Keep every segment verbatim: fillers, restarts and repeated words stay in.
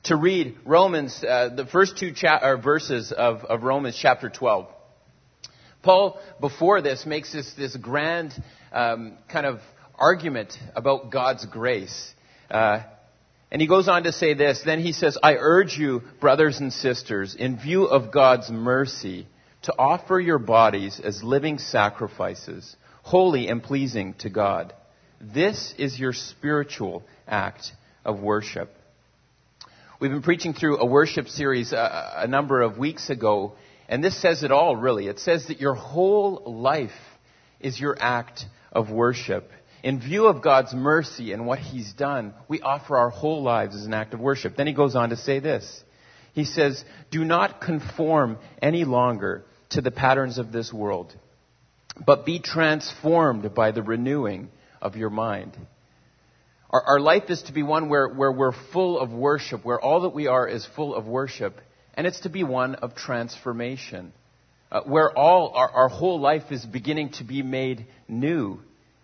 to read Romans, uh, the first two cha- or verses of, of Romans chapter twelve. Paul, before this, makes this, this grand um, kind of argument about God's grace. Uh, and he goes on to say this. Then he says, I urge you, brothers and sisters, in view of God's mercy, to offer your bodies as living sacrifices, holy and pleasing to God. This is your spiritual act of worship. We've been preaching through a worship series a, a number of weeks ago, and this says it all, really. It says that your whole life is your act of worship. In view of God's mercy and what He's done, we offer our whole lives as an act of worship. Then he goes on to say this. He says, do not conform any longer to the patterns of this world, but be transformed by the renewing of your mind. Our, our life is to be one where, where we're full of worship, where all that we are is full of worship, and it's to be one of transformation, uh, where all our, our whole life is beginning to be made new.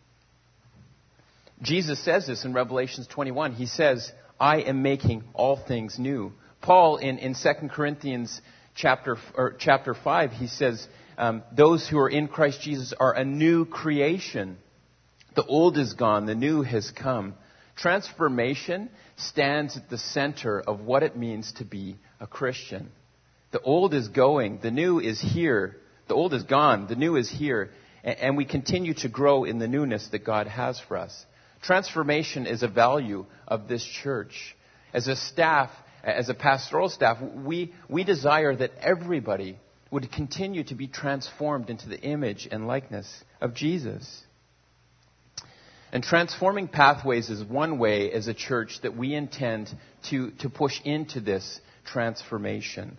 Jesus says this in Revelation twenty-one. He says, I am making all things new. Paul in, in Second Corinthians chapter, or chapter five, he says, um, those who are in Christ Jesus are a new creation. The old is gone, the new has come. Transformation stands at the center of what it means to be a Christian. The old is going, the new is here. The old is gone, the new is here. And, and we continue to grow in the newness that God has for us. Transformation is a value of this church. As a staff, as a pastoral staff, we, we desire that everybody would continue to be transformed into the image and likeness of Jesus. And transforming pathways is one way as a church that we intend to, to push into this transformation.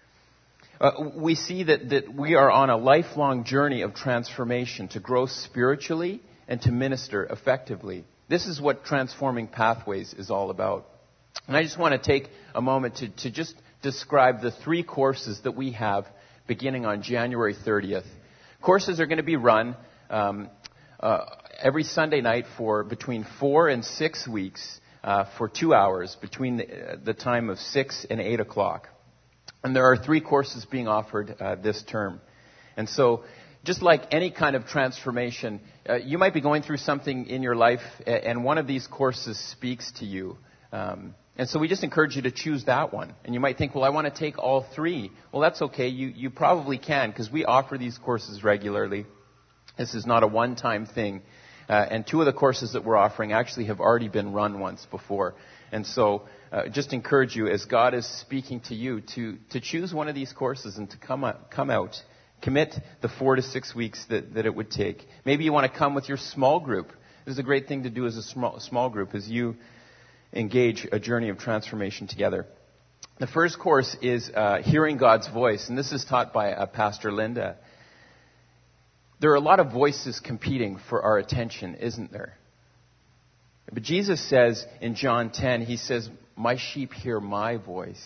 Uh, we see that, that we are on a lifelong journey of transformation to grow spiritually and to minister effectively. This is what transforming pathways is all about. And I just want to take a moment to, to just describe the three courses that we have beginning on January thirtieth. Courses are going to be run um, uh, every Sunday night for between four and six weeks uh, for two hours between the, uh, the time of six and eight o'clock. And there are three courses being offered uh, this term. And so just like any kind of transformation, uh, you might be going through something in your life and one of these courses speaks to you. Um, and so we just encourage you to choose that one. And you might think, well, I want to take all three. Well, that's okay. You, you probably can because we offer these courses regularly. This is not a one-time thing. Uh, and two of the courses that we're offering actually have already been run once before. And so uh, just encourage you, as God is speaking to you, to, to choose one of these courses and to come out, come out. Commit the four to six weeks that, that it would take. Maybe you want to come with your small group. This is a great thing to do as a small, small group as you engage a journey of transformation together. The first course is uh, Hearing God's Voice, and this is taught by uh, Pastor Linda. There are a lot of voices competing for our attention, isn't there? But Jesus says in John ten, He says, my sheep hear my voice.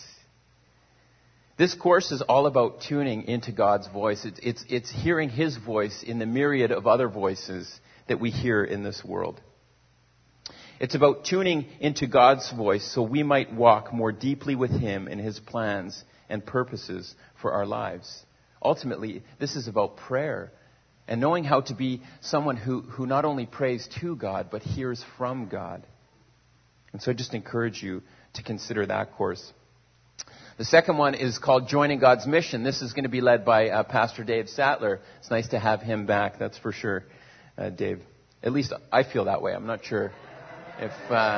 This course is all about tuning into God's voice. It's, it's, it's hearing His voice in the myriad of other voices that we hear in this world. It's about tuning into God's voice so we might walk more deeply with Him in His plans and purposes for our lives. Ultimately, this is about prayer and knowing how to be someone who, who not only prays to God, but hears from God. And so I just encourage you to consider that course. The second one is called Joining God's Mission. This is going to be led by uh, Pastor Dave Sattler. It's nice to have him back, that's for sure, uh, Dave. At least I feel that way. I'm not sure if... Uh...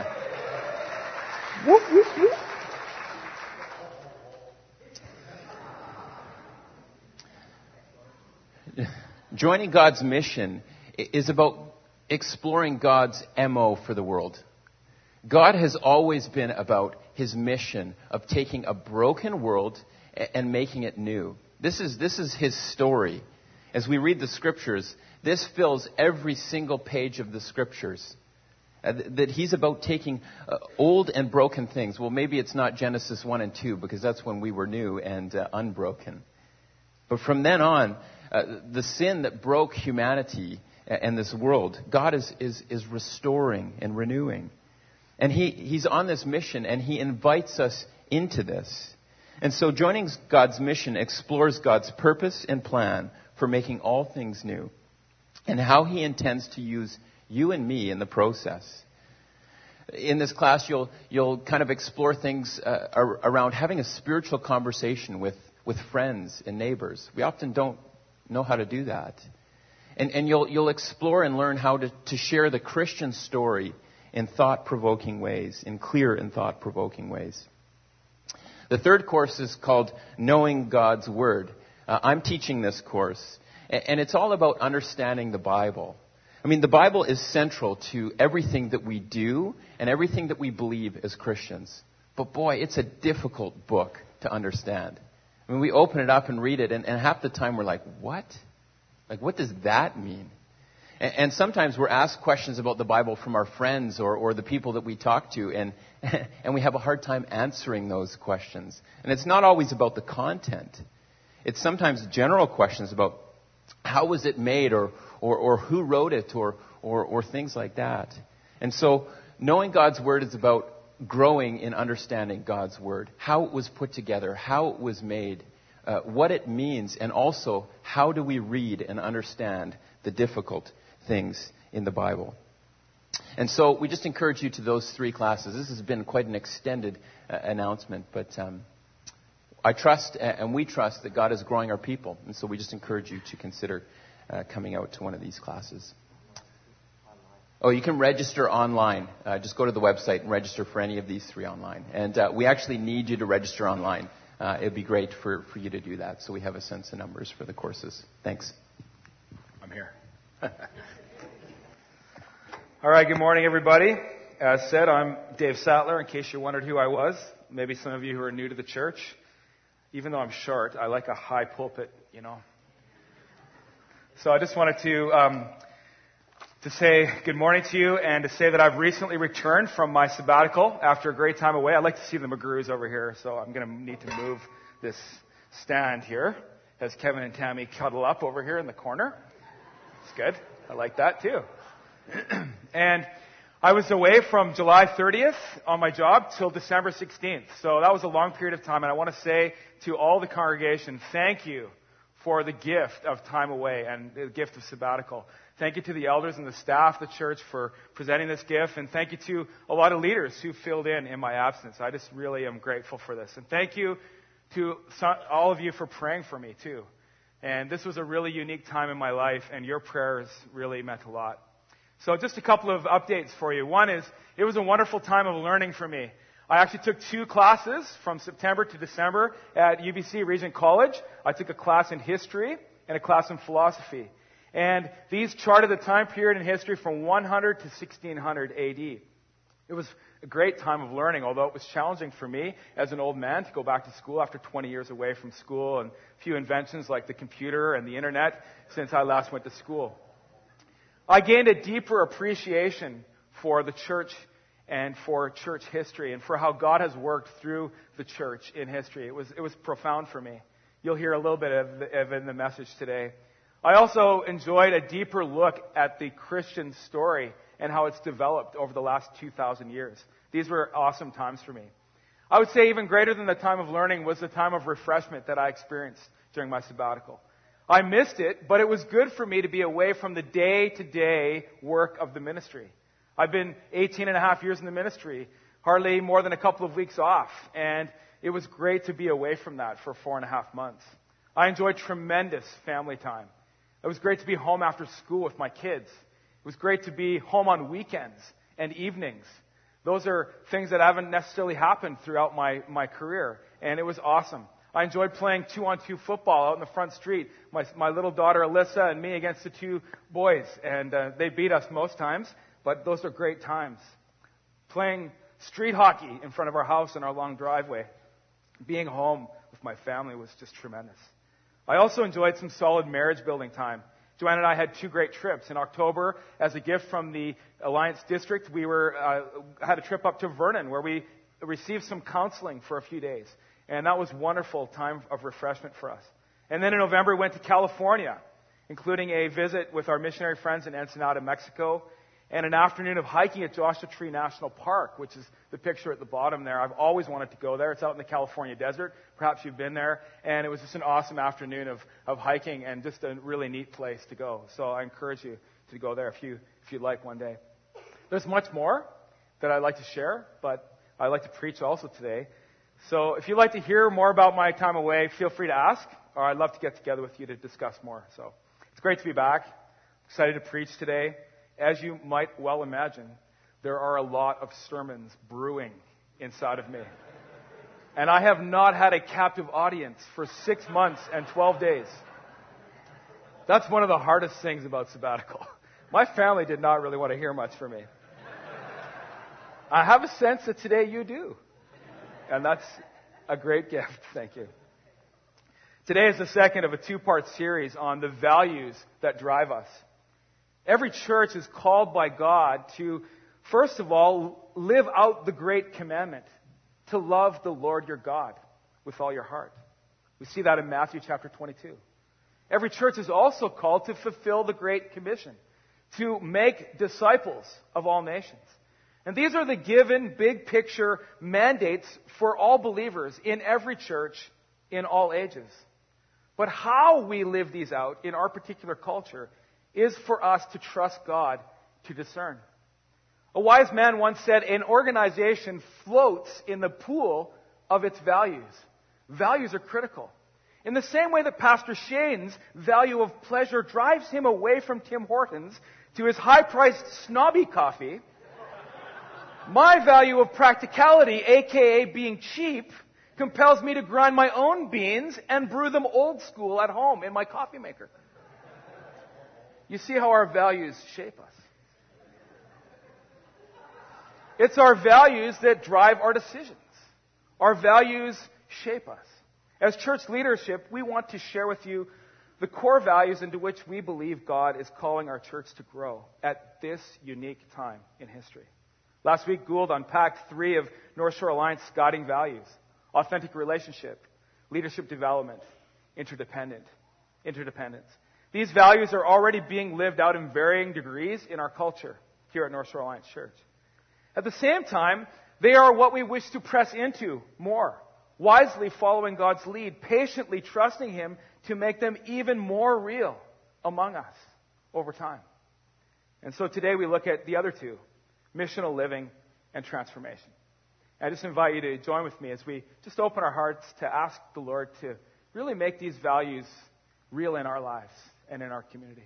Whoop, whoop, whoop. Joining God's Mission is about exploring God's M O for the world. God has always been about His mission of taking a broken world and making it new. This is, this is His story. As we read the Scriptures, this fills every single page of the Scriptures. Uh, that He's about taking uh, old and broken things. Well, maybe it's not Genesis one and two, because that's when we were new and uh, unbroken. But from then on, uh, the sin that broke humanity and this world, God is, is, is restoring and renewing. And he, He's on this mission, and He invites us into this. And so joining God's mission explores God's purpose and plan for making all things new and how he intends to use you and me in the process. In this class, you'll you'll kind of explore things uh, around having a spiritual conversation with, with friends and neighbors. We often don't know how to do that. And, and you'll you'll explore and learn how to, to share the Christian story in thought-provoking ways, in clear and thought-provoking ways. The third course is called Knowing God's Word. Uh, I'm teaching this course, and it's all about understanding the Bible. I mean, the Bible is central to everything that we do and everything that we believe as Christians. But boy, it's a difficult book to understand. I mean, we open it up and read it, and, and half the time we're like, what? Like, what does that mean? And, and sometimes we're asked questions about the Bible from our friends or, or the people that we talk to, and, and we have a hard time answering those questions. And it's not always about the content. It's sometimes general questions about how was it made, or or, or who wrote it, or, or or things like that. And so knowing God's Word is about growing in understanding God's Word, how it was put together, how it was made, uh, what it means, and also how do we read and understand the difficult things in the Bible. And so we just encourage you to those three classes. This has been quite an extended uh, announcement, but um, I trust and we trust that God is growing our people. And so we just encourage you to consider uh, coming out to one of these classes. Oh, you can register online. Uh, just go to the website and register for any of these three online. And uh, we actually need you to register online. Uh, it would be great for, for you to do that, so we have a sense of numbers for the courses. Thanks. I'm here. All right, good morning, everybody. As said, I'm Dave Sattler, in case you wondered who I was. Maybe some of you who are new to the church. Even though I'm short, I like a high pulpit, you know. So I just wanted to um, to say good morning to you and to say that I've recently returned from my sabbatical after a great time away. I'd like to see the McGrews over here, so I'm going to need to move this stand here as Kevin and Tammy cuddle up over here in the corner. It's good. I like that too. And I was away from July thirtieth on my job till December sixteenth. So that was a long period of time. And I want to say to all the congregation, thank you for the gift of time away and the gift of sabbatical. Thank you to the elders and the staff of the church for presenting this gift. And thank you to a lot of leaders who filled in in my absence. I just really am grateful for this. And thank you to all of you for praying for me too. And this was a really unique time in my life, and your prayers really meant a lot. So just a couple of updates for you. One is, it was a wonderful time of learning for me. I actually took two classes from September to December at U B C Regent College. I took a class in history and a class in philosophy. And these charted the time period in history from one hundred to sixteen hundred A D. It was a great time of learning, although it was challenging for me as an old man to go back to school after twenty years away from school and a few inventions like the computer and the internet since I last went to school. I gained a deeper appreciation for the church and for church history and for how God has worked through the church in history. It was it was profound for me. You'll hear a little bit of, of it in the message today. I also enjoyed a deeper look at the Christian story and how it's developed over the last two thousand years. These were awesome times for me. I would say even greater than the time of learning was the time of refreshment that I experienced during my sabbatical. I missed it, but it was good for me to be away from the day-to-day work of the ministry. I've been eighteen and a half years in the ministry, hardly more than a couple of weeks off, and it was great to be away from that for four and a half months. I enjoyed tremendous family time. It was great to be home after school with my kids. It was great to be home on weekends and evenings. Those are things that haven't necessarily happened throughout my, my career, and it was awesome. I enjoyed playing two-on-two football out in the front street. My, my little daughter Alyssa and me against the two boys, and uh, they beat us most times, but those are great times. Playing street hockey in front of our house in our long driveway. Being home with my family was just tremendous. I also enjoyed some solid marriage-building time. Joanne and I had two great trips. In October, as a gift from the Alliance District, we were uh, had a trip up to Vernon where we received some counseling for a few days. And that was a wonderful time of refreshment for us. And then in November, we went to California, including a visit with our missionary friends in Ensenada, Mexico. and an afternoon of hiking at Joshua Tree National Park, which is the picture at the bottom there. I've always wanted to go there. It's out in the California desert. Perhaps you've been there. And it was just an awesome afternoon of, of hiking and just a really neat place to go. So I encourage you to go there if, you, if you'd like one day. There's much more that I'd like to share, but I'd like to preach also today. So if you'd like to hear more about my time away, feel free to ask, or I'd love to get together with you to discuss more. So it's great to be back. Excited to preach today. As you might well imagine, there are a lot of sermons brewing inside of me. And I have not had a captive audience for six months and twelve days. That's one of the hardest things about sabbatical. My family did not really want to hear much from me. I have a sense that today you do. And that's a great gift. Thank you. Today is the second of a two-part series on the values that drive us. Every church is called by God to, first of all, live out the great commandment, to love the Lord your God with all your heart. We see that in Matthew chapter twenty-two. Every church is also called to fulfill the Great Commission, to make disciples of all nations. And these are the given big picture mandates for all believers in every church in all ages. But how we live these out in our particular culture is for us to trust God to discern. A wise man once said, an organization floats in the pool of its values. Values are critical. In the same way that Pastor Shane's value of pleasure drives him away from Tim Hortons to his high-priced snobby coffee, my value of practicality, aka being cheap, compels me to grind my own beans and brew them old school at home in my coffee maker. You see how our values shape us. It's our values that drive our decisions. Our values shape us. As church leadership, we want to share with you the core values into which we believe God is calling our church to grow at this unique time in history. Last week, Gould unpacked three of North Shore Alliance guiding values: authentic relationship, leadership development, interdependent, interdependence. These values are already being lived out in varying degrees in our culture here at North Shore Alliance Church. At the same time, they are what we wish to press into more, wisely following God's lead, patiently trusting Him to make them even more real among us over time. And so today we look at the other two, missional living and transformation. I just invite you to join with me as we just open our hearts to ask the Lord to really make these values real in our lives and in our community.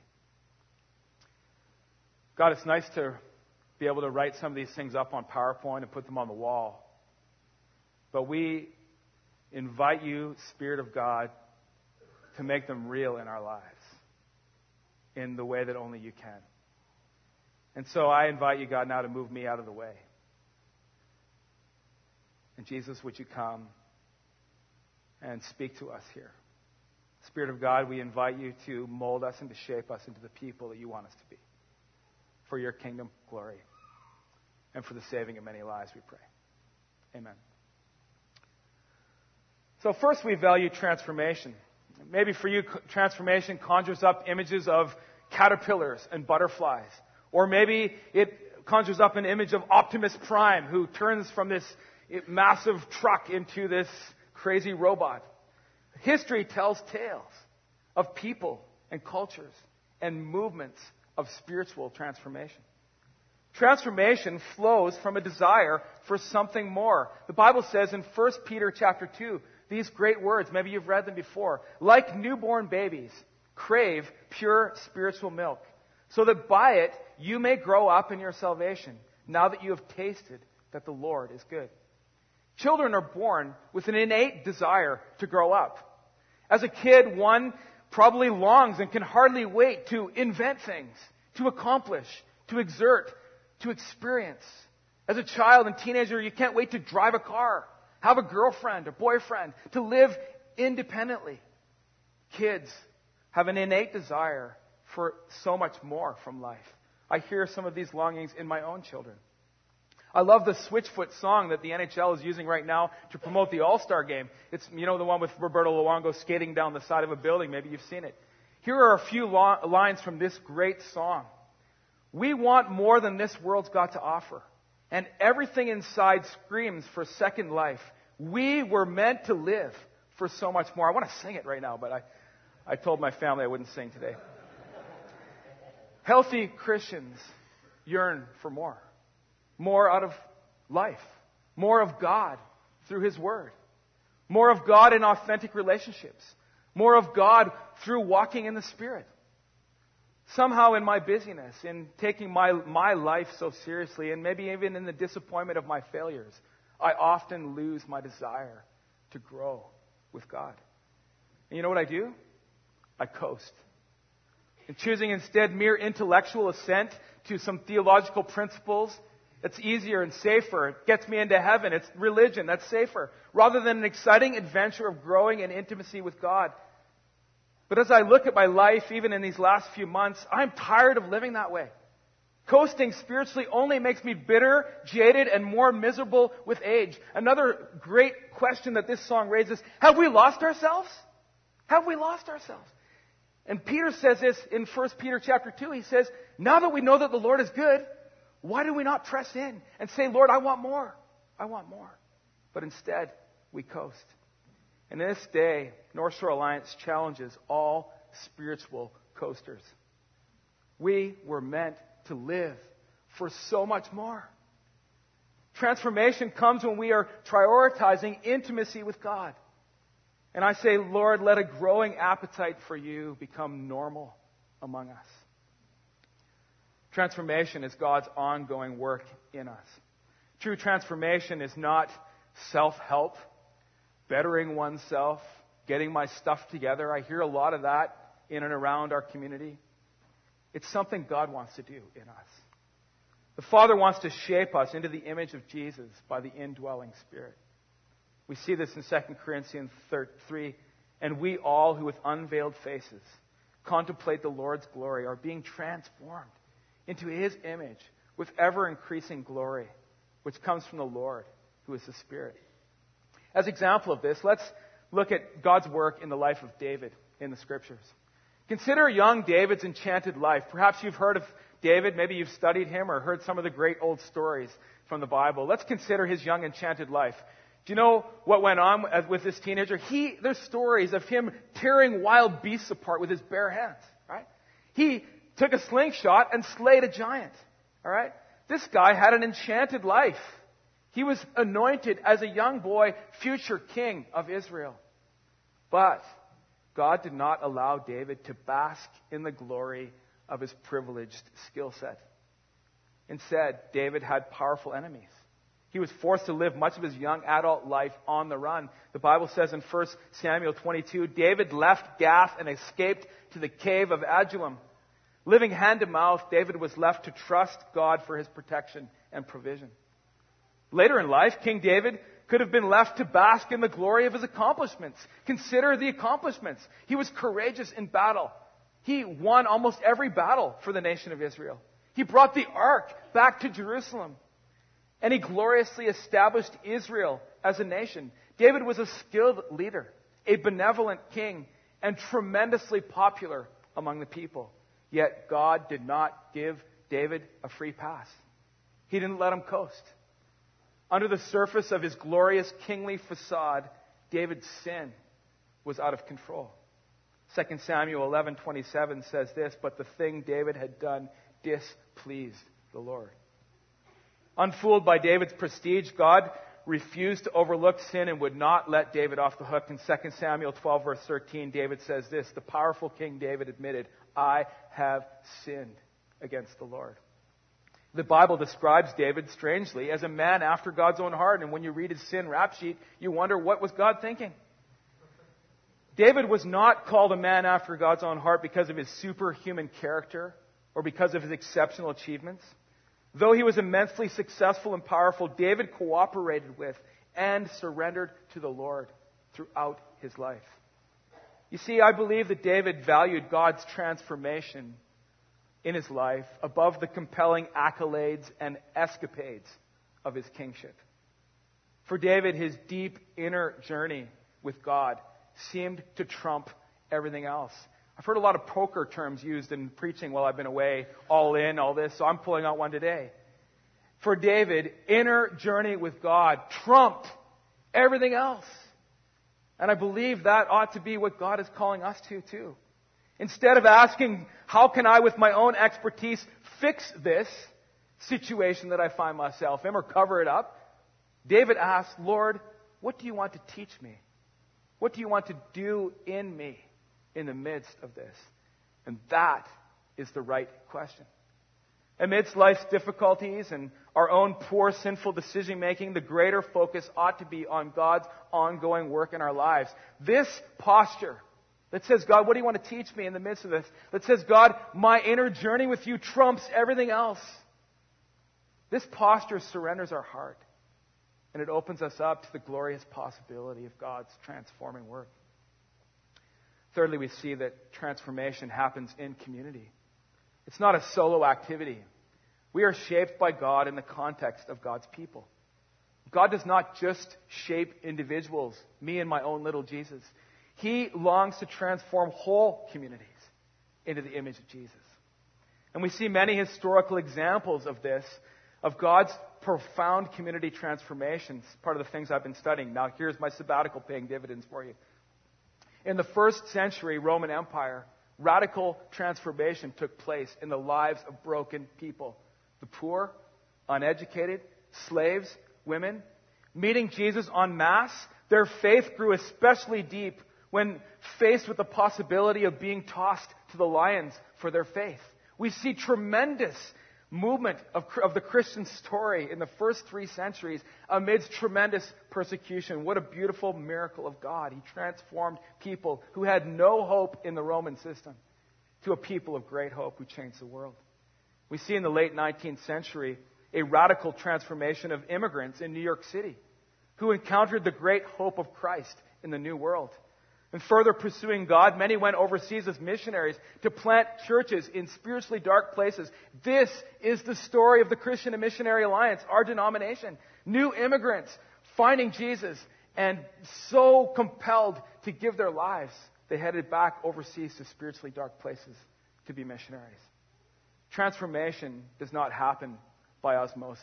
God, it's nice to be able to write some of these things up on PowerPoint and put them on the wall. But we invite you, Spirit of God, to make them real in our lives in the way that only you can. And so I invite you, God, now to move me out of the way. And Jesus, would you come and speak to us here? Spirit of God, we invite you to mold us and to shape us into the people that you want us to be. For your kingdom glory and for the saving of many lives, we pray. Amen. So first, we value transformation. Maybe for you, transformation conjures up images of caterpillars and butterflies. Or maybe it conjures up an image of Optimus Prime, who turns from this massive truck into this crazy robot. History tells tales of people and cultures and movements of spiritual transformation. Transformation flows from a desire for something more. The Bible says in First Peter chapter two, these great words, maybe you've read them before, like newborn babies, crave pure spiritual milk, so that by it you may grow up in your salvation, now that you have tasted that the Lord is good. Children are born with an innate desire to grow up. As a kid, one probably longs and can hardly wait to invent things, to accomplish, to exert, to experience. As a child and teenager, you can't wait to drive a car, have a girlfriend or boyfriend, to live independently. Kids have an innate desire for so much more from life. I hear some of these longings in my own children. I love the Switchfoot song that the N H L is using right now to promote the All-Star game. It's, you know, the one with Roberto Luongo skating down the side of a building. Maybe you've seen it. Here are a few lo- lines from this great song. We want more than this world's got to offer. And everything inside screams for second life. We were meant to live for so much more. I want to sing it right now, but I, I told my family I wouldn't sing today. Healthy Christians yearn for more. More out of life. More of God through His Word. More of God in authentic relationships. More of God through walking in the Spirit. Somehow in my busyness, in taking my, my life so seriously, and maybe even in the disappointment of my failures, I often lose my desire to grow with God. And you know what I do? I coast. And choosing instead mere intellectual assent to some theological principles, it's easier and safer. It gets me into heaven. It's religion. That's safer. Rather than an exciting adventure of growing in intimacy with God. But as I look at my life, even in these last few months, I'm tired of living that way. Coasting spiritually only makes me bitter, jaded, and more miserable with age. Another great question that this song raises, have we lost ourselves? Have we lost ourselves? And Peter says this in First Peter chapter two. He says, now that we know that the Lord is good, why do we not press in and say, Lord, I want more. I want more. But instead, we coast. And this day, North Shore Alliance challenges all spiritual coasters. We were meant to live for so much more. Transformation comes when we are prioritizing intimacy with God. And I say, Lord, let a growing appetite for you become normal among us. Transformation is God's ongoing work in us. True transformation is not self-help, bettering oneself, getting my stuff together. I hear a lot of that in and around our community. It's something God wants to do in us. The Father wants to shape us into the image of Jesus by the indwelling Spirit. We see this in Second Corinthians three. And we all who with unveiled faces contemplate the Lord's glory are being transformed into His image with ever-increasing glory, which comes from the Lord, who is the Spirit. As an example of this, let's look at God's work in the life of David in the Scriptures. Consider young David's enchanted life. Perhaps you've heard of David. Maybe you've studied him or heard some of the great old stories from the Bible. Let's consider his young enchanted life. Do you know what went on with this teenager? He, there's stories of him tearing wild beasts apart with his bare hands, right? He took a slingshot and slayed a giant, all right? This guy had an enchanted life. He was anointed as a young boy, future king of Israel. But God did not allow David to bask in the glory of his privileged skill set. Instead, David had powerful enemies. He was forced to live much of his young adult life on the run. The Bible says in First Samuel twenty-two, David left Gath and escaped to the cave of Adullam. Living hand to mouth, David was left to trust God for his protection and provision. Later in life, King David could have been left to bask in the glory of his accomplishments. Consider the accomplishments. He was courageous in battle. He won almost every battle for the nation of Israel. He brought the ark back to Jerusalem. And he gloriously established Israel as a nation. David was a skilled leader, a benevolent king, and tremendously popular among the people. Yet God did not give David a free pass. He didn't let him coast. Under the surface of his glorious kingly facade, David's sin was out of control. Second Samuel eleven twenty-seven says this, but the thing David had done displeased the Lord. Unfooled by David's prestige, God refused to overlook sin and would not let David off the hook. In Second Samuel twelve, verse thirteen, David says this, the powerful King David admitted, I have sinned against the Lord. The Bible describes David, strangely, as a man after God's own heart. And when you read his sin rap sheet, you wonder, what was God thinking? David was not called a man after God's own heart because of his superhuman character or because of his exceptional achievements. Though he was immensely successful and powerful, David cooperated with and surrendered to the Lord throughout his life. You see, I believe that David valued God's transformation in his life above the compelling accolades and escapades of his kingship. For David, his deep inner journey with God seemed to trump everything else. I've heard a lot of poker terms used in preaching while I've been away, all in, all this, so I'm pulling out one today. For David, inner journey with God trumped everything else. And I believe that ought to be what God is calling us to, too. Instead of asking, how can I, with my own expertise, fix this situation that I find myself in or cover it up, David asked, Lord, what do you want to teach me? What do you want to do in me in the midst of this? And that is the right question. Amidst life's difficulties and our own poor, sinful decision-making, the greater focus ought to be on God's ongoing work in our lives. This posture that says, God, what do you want to teach me in the midst of this? That says, God, my inner journey with you trumps everything else. This posture surrenders our heart, and it opens us up to the glorious possibility of God's transforming work. Thirdly, we see that transformation happens in community. It's not a solo activity. We are shaped by God in the context of God's people. God does not just shape individuals, me and my own little Jesus. He longs to transform whole communities into the image of Jesus. And we see many historical examples of this, of God's profound community transformations, part of the things I've been studying. Now, here's my sabbatical paying dividends for you. In the first century Roman Empire, radical transformation took place in the lives of broken people. The poor, uneducated, slaves, women. Meeting Jesus en masse, their faith grew especially deep when faced with the possibility of being tossed to the lions for their faith. We see tremendous movement of, of the Christian story in the first three centuries amidst tremendous persecution. What a beautiful miracle of God. He transformed people who had no hope in the Roman system to a people of great hope who changed the world. We see in the late nineteenth century a radical transformation of immigrants in New York City who encountered the great hope of Christ in the New World. And further pursuing God, many went overseas as missionaries to plant churches in spiritually dark places. This is the story of the Christian and Missionary Alliance, our denomination. New immigrants finding Jesus and so compelled to give their lives, they headed back overseas to spiritually dark places to be missionaries. Transformation does not happen by osmosis.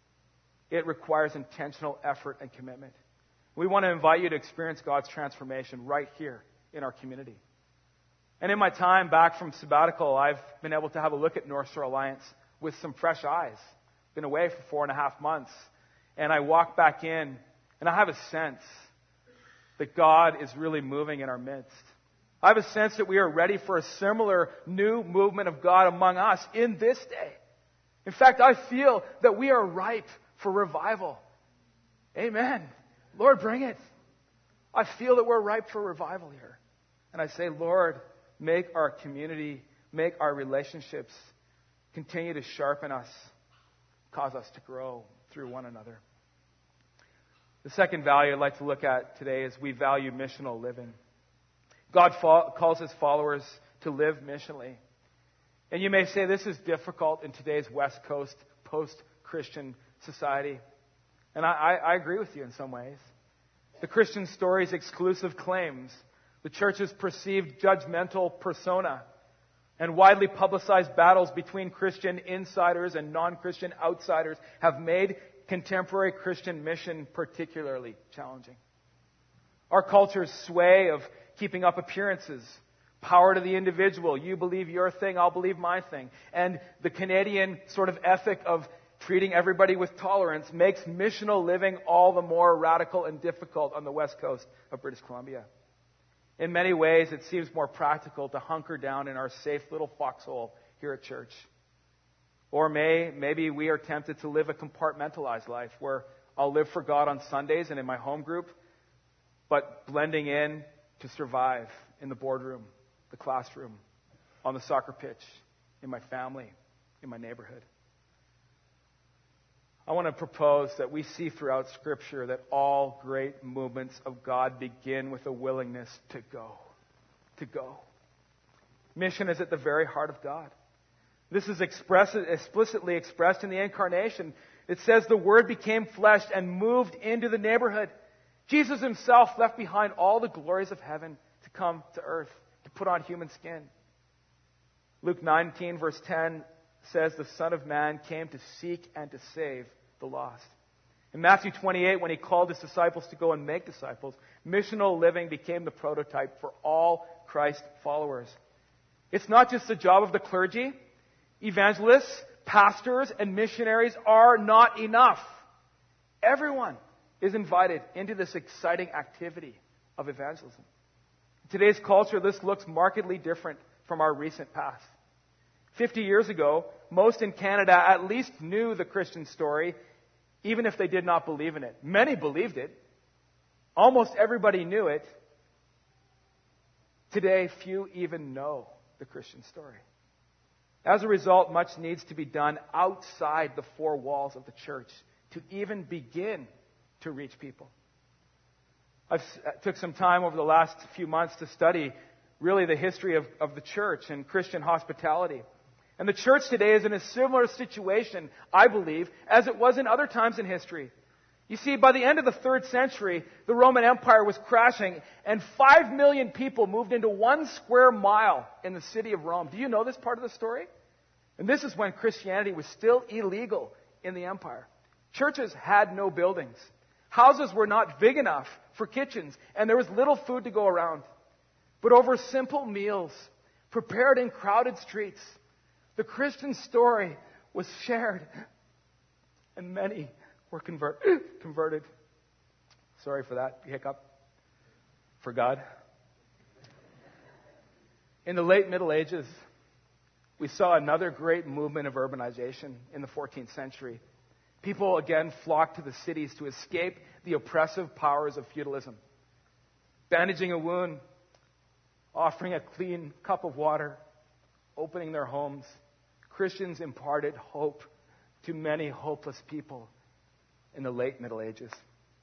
It requires intentional effort and commitment. We want to invite you to experience God's transformation right here in our community. And in my time back from sabbatical, I've been able to have a look at North Shore Alliance with some fresh eyes. Been away for four and a half months. And I walk back in, and I have a sense that God is really moving in our midst. I have a sense that we are ready for a similar new movement of God among us in this day. In fact, I feel that we are ripe for revival. Amen. Lord, bring it. I feel that we're ripe for revival here. And I say, Lord, make our community, make our relationships continue to sharpen us, cause us to grow through one another. The second value I'd like to look at today is we value missional living. God fo- calls his followers to live missionally. And you may say this is difficult in today's West Coast post-Christian society. And I, I, I agree with you in some ways. The Christian story's exclusive claims, the church's perceived judgmental persona, and widely publicized battles between Christian insiders and non-Christian outsiders have made contemporary Christian mission particularly challenging. Our culture's sway of keeping up appearances, power to the individual, you believe your thing, I'll believe my thing, and the Canadian sort of ethic of treating everybody with tolerance makes missional living all the more radical and difficult on the west coast of British Columbia. In many ways, it seems more practical to hunker down in our safe little foxhole here at church. Or may, maybe we are tempted to live a compartmentalized life where I'll live for God on Sundays and in my home group, but blending in to survive in the boardroom, the classroom, on the soccer pitch, in my family, in my neighborhood. I want to propose that we see throughout Scripture that all great movements of God begin with a willingness to go. To go. Mission is at the very heart of God. This is express, explicitly expressed in the Incarnation. It says the Word became flesh and moved into the neighborhood. Jesus himself left behind all the glories of heaven to come to earth to put on human skin. Luke nineteen, verse ten says, the Son of Man came to seek and to save the lost. In Matthew twenty-eight, when he called his disciples to go and make disciples, missional living became the prototype for all Christ followers. It's not just the job of the clergy. Evangelists, pastors, and missionaries are not enough. Everyone is invited into this exciting activity of evangelism. In today's culture, this looks markedly different from our recent past. Fifty years ago, most in Canada at least knew the Christian story, even if they did not believe in it. Many believed it. Almost everybody knew it. Today, few even know the Christian story. As a result, much needs to be done outside the four walls of the church to even begin to reach people. I took some time over the last few months to study really the history of, of the church and Christian hospitality. And the church today is in a similar situation, I believe, as it was in other times in history. You see, by the end of the third century, the Roman Empire was crashing, and five million people moved into one square mile in the city of Rome. Do you know this part of the story? And this is when Christianity was still illegal in the empire. Churches had no buildings. Houses were not big enough for kitchens, and there was little food to go around. But over simple meals, prepared in crowded streets, the Christian story was shared, and many were convert, converted. Sorry for that hiccup. For God. In the late Middle Ages, we saw another great movement of urbanization in the fourteenth century. People again flocked to the cities to escape the oppressive powers of feudalism. Bandaging a wound, offering a clean cup of water, opening their homes, Christians imparted hope to many hopeless people in the late Middle Ages.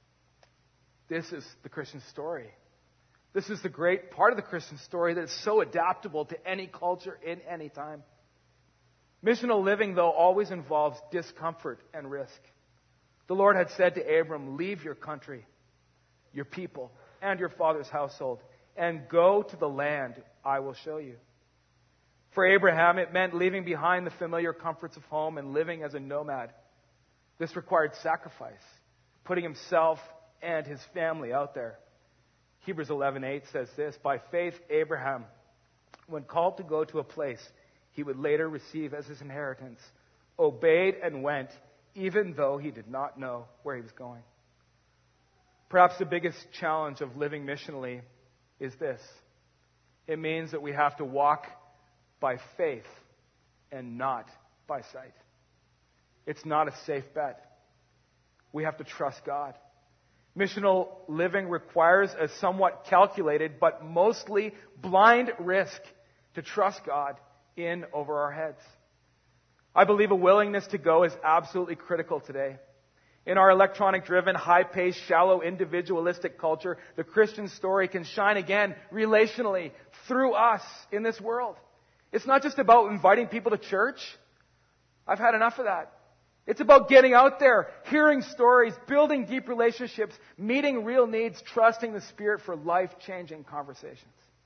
This is the Christian story. This is the great part of the Christian story that is so adaptable to any culture in any time. Missional living, though, always involves discomfort and risk. The Lord had said to Abram, leave your country, your people, and your father's household, and go to the land I will show you. For Abraham, it meant leaving behind the familiar comforts of home and living as a nomad. This required sacrifice, putting himself and his family out there. Hebrews eleven eight says this, by faith Abraham, when called to go to a place he would later receive as his inheritance, obeyed and went, even though he did not know where he was going. Perhaps the biggest challenge of living missionally is this. It means that we have to walk by faith and not by sight. It's not a safe bet. We have to trust God. Missional living requires a somewhat calculated but mostly blind risk to trust God in over our heads. I believe a willingness to go is absolutely critical today. In our electronic-driven, high-paced, shallow, individualistic culture, the Christian story can shine again relationally through us in this world. It's not just about inviting people to church. I've had enough of that. It's about getting out there, hearing stories, building deep relationships, meeting real needs, trusting the Spirit for life-changing conversations.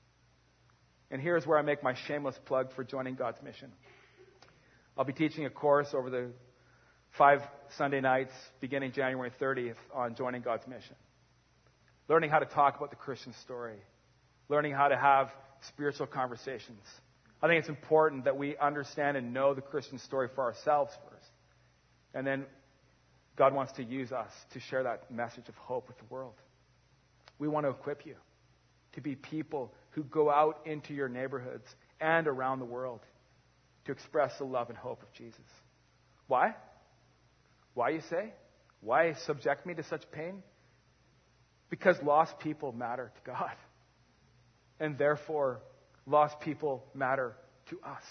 And here's where I make my shameless plug for joining God's mission. I'll be teaching a course over the five Sunday nights beginning January thirtieth on joining God's mission. Learning how to talk about the Christian story. Learning how to have spiritual conversations. I think it's important that we understand and know the Christian story for ourselves first. And then God wants to use us to share that message of hope with the world. We want to equip you to be people who go out into your neighborhoods and around the world to express the love and hope of Jesus. Why? Why, you say? Why subject me to such pain? Because lost people matter to God. And therefore, lost people matter to us.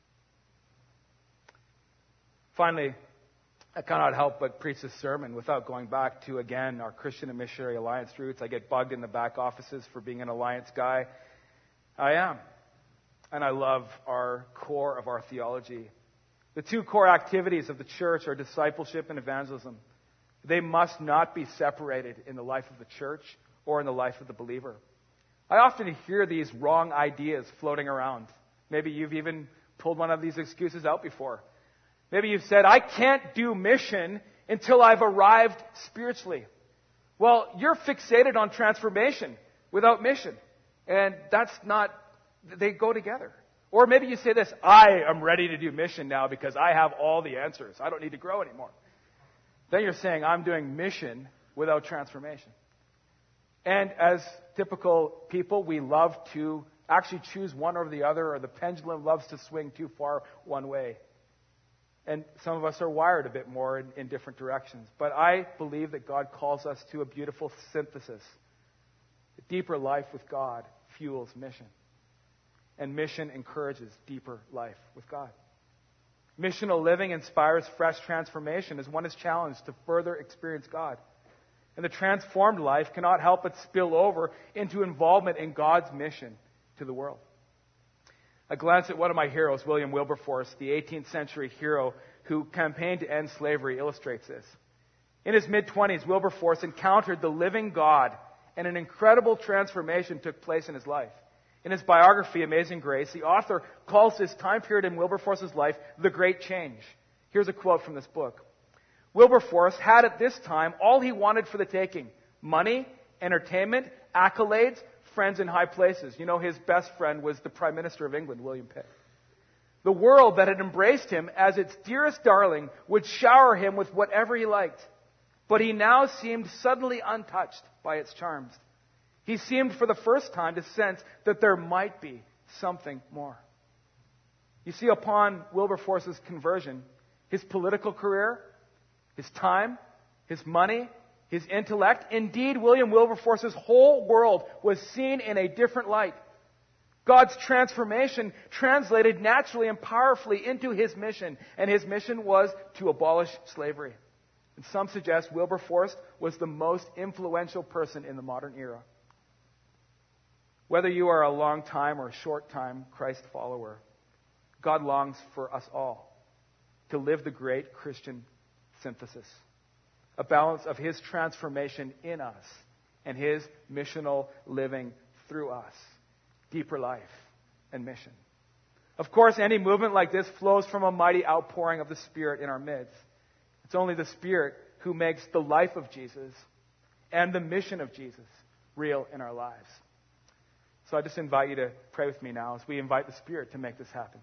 Finally, I cannot help but preach this sermon without going back to, again, our Christian and Missionary Alliance roots. I get bugged in the back offices for being an Alliance guy. I am. And I love our core of our theology. The two core activities of the church are discipleship and evangelism. They must not be separated in the life of the church or in the life of the believer. I often hear these wrong ideas floating around. Maybe you've even pulled one of these excuses out before. Maybe you've said, I can't do mission until I've arrived spiritually. Well, you're fixated on transformation without mission. And that's not, they go together. Or maybe you say this, I am ready to do mission now because I have all the answers. I don't need to grow anymore. Then you're saying, I'm doing mission without transformation. And as typical people, we love to actually choose one over the other, or the pendulum loves to swing too far one way. And some of us are wired a bit more in, in different directions. But I believe that God calls us to a beautiful synthesis. A deeper life with God fuels mission. And mission encourages deeper life with God. Missional living inspires fresh transformation as one is challenged to further experience God. And the transformed life cannot help but spill over into involvement in God's mission to the world. A glance at one of my heroes, William Wilberforce, the eighteenth century hero who campaigned to end slavery, illustrates this. In his mid-twenties, Wilberforce encountered the living God, and an incredible transformation took place in his life. In his biography, Amazing Grace, the author calls this time period in Wilberforce's life the Great Change. Here's a quote from this book. Wilberforce had at this time all he wanted for the taking: money, entertainment, accolades, friends in high places. You know, his best friend was the Prime Minister of England, William Pitt. The world that had embraced him as its dearest darling would shower him with whatever he liked. But he now seemed suddenly untouched by its charms. He seemed for the first time to sense that there might be something more. You see, upon Wilberforce's conversion, his political career, his time, his money, his intellect, indeed, William Wilberforce's whole world was seen in a different light. God's transformation translated naturally and powerfully into his mission, and his mission was to abolish slavery. And some suggest Wilberforce was the most influential person in the modern era. Whether you are a long time or a short time Christ follower, God longs for us all to live the great Christian synthesis, a balance of his transformation in us and his missional living through us, deeper life and mission. Of course, any movement like this flows from a mighty outpouring of the Spirit in our midst. It's only the Spirit who makes the life of Jesus and the mission of Jesus real in our lives. So I just invite you to pray with me now as we invite the Spirit to make this happen.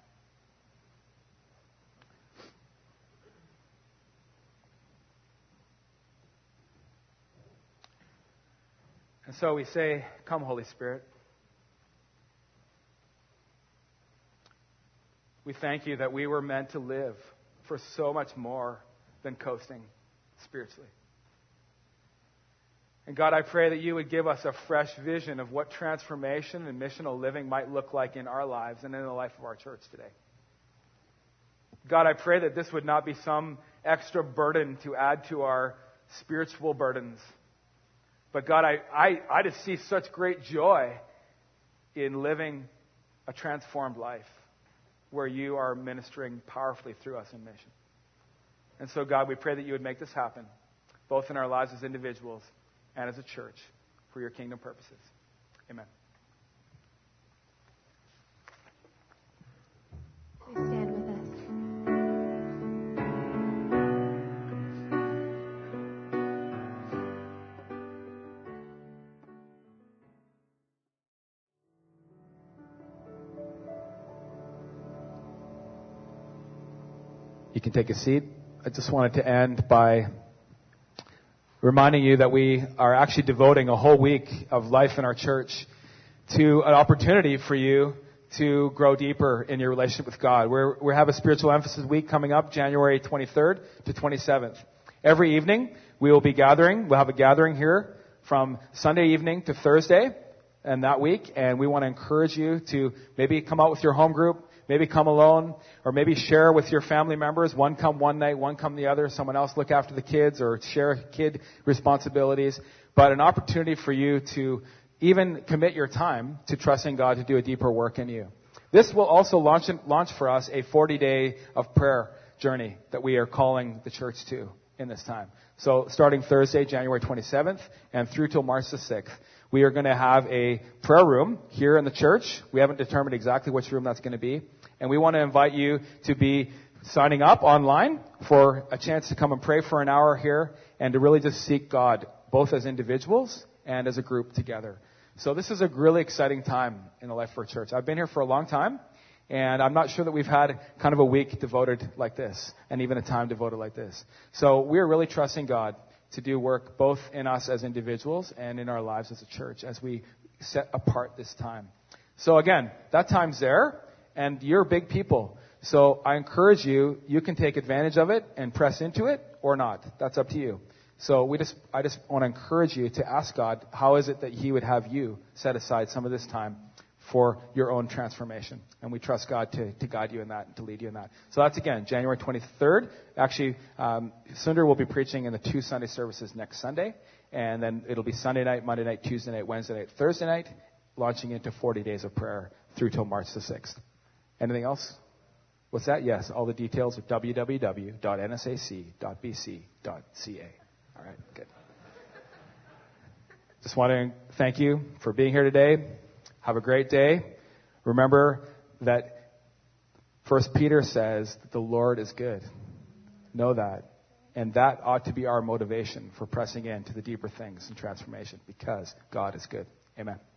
And so we say, come, Holy Spirit. We thank you that we were meant to live for so much more than coasting spiritually. And God, I pray that you would give us a fresh vision of what transformation and missional living might look like in our lives and in the life of our church today. God, I pray that this would not be some extra burden to add to our spiritual burdens. But God, I, I, I just see such great joy in living a transformed life where you are ministering powerfully through us in mission. And so, God, we pray that you would make this happen, both in our lives as individuals and as a church, for your kingdom purposes. Amen. Please stand with us. You can take a seat. I just wanted to end by reminding you that we are actually devoting a whole week of life in our church to an opportunity for you to grow deeper in your relationship with God. We're, we have a spiritual emphasis week coming up January twenty-third to twenty-seventh. Every evening we will be gathering. We'll have a gathering here from Sunday evening to Thursday and that week. And we want to encourage you to maybe come out with your home group, maybe come alone, or maybe share with your family members. One come one night, one come the other. Someone else look after the kids or share kid responsibilities. But an opportunity for you to even commit your time to trusting God to do a deeper work in you. This will also launch, launch for us a forty-day of prayer journey that we are calling the church to in this time. So starting Thursday, January twenty-seventh, and through till March the sixth, we are going to have a prayer room here in the church. We haven't determined exactly which room that's going to be. And we want to invite you to be signing up online for a chance to come and pray for an hour here and to really just seek God, both as individuals and as a group together. So this is a really exciting time in the Life for Church. I've been here for a long time, and I'm not sure that we've had kind of a week devoted like this, and even a time devoted like this. So we're really trusting God to do work both in us as individuals and in our lives as a church as we set apart this time. So again, that time's there, and you're big people. So I encourage you, you can take advantage of it and press into it or not. That's up to you. So we just, I just want to encourage you to ask God, how is it that He would have you set aside some of this time for your own transformation? And we trust God to, to guide you in that and to lead you in that. So that's, again, January twenty-third. Actually, um, Sundar will be preaching in the two Sunday services next Sunday. And then it'll be Sunday night, Monday night, Tuesday night, Wednesday night, Thursday night, launching into forty days of prayer through till March the sixth. Anything else? What's that? Yes, all the details at w w w dot n s a c dot b c dot c a. All right, good. Just want to thank you for being here today. Have a great day. Remember that First Peter says that the Lord is good. Know that. And that ought to be our motivation for pressing into the deeper things and transformation, because God is good. Amen.